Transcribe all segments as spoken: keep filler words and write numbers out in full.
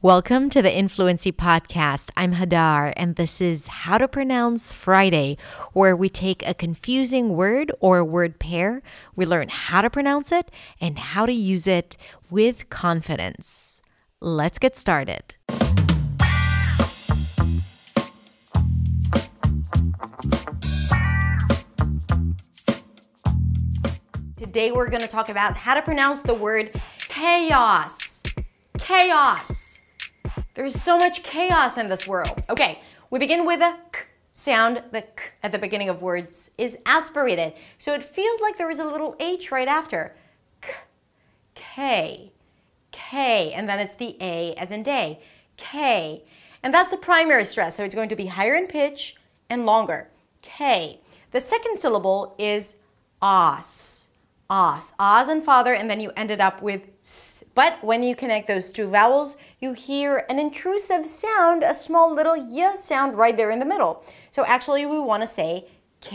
Welcome to the Influency Podcast. I'm Hadar, and this is How to Pronounce Friday, where we take a confusing word or word pair, we learn how to pronounce it and how to use it with confidence. Let's get started. Today we're going to talk about how to pronounce the word chaos. Chaos. There's so much chaos in this world. Okay, we begin with a k sound. The k at the beginning of words is aspirated, so it feels like there is a little h right after. K, K, K, and then it's the A as in day. K, and that's the primary stress, so it's going to be higher in pitch and longer. K. The second syllable is os. Os, Oz and father, and then you ended up with s. But when you connect those two vowels, you hear an intrusive sound, a small little y sound right there in the middle. So actually we want to say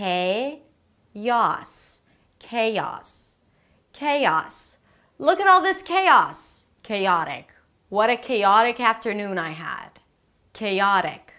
chaos, chaos, chaos. Look at all this chaos. Chaotic. What a chaotic afternoon I had. Chaotic,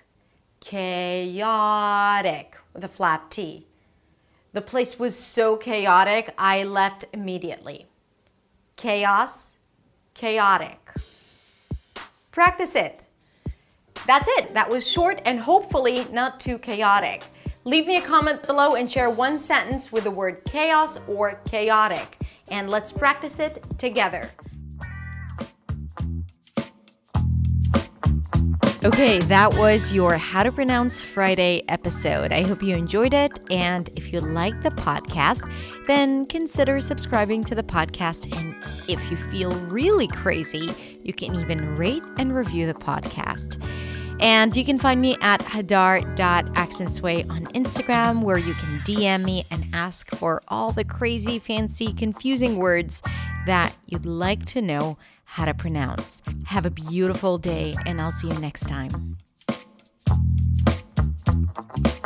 chaotic, with a flap T. The place was so chaotic, I left immediately. Chaos, chaotic. Practice it. That's it. That was short and hopefully not too chaotic. Leave me a comment below and share one sentence with the word chaos or chaotic. And let's practice it together. Okay, that was your How to Pronounce Friday episode. I hope you enjoyed it. And if you like the podcast, then consider subscribing to the podcast. And if you feel really crazy, you can even rate and review the podcast. And you can find me at hadar dot accentsway on Instagram, where you can D M me and ask for all the crazy, fancy, confusing words that you'd like to know how to pronounce. Have a beautiful day, and I'll see you next time.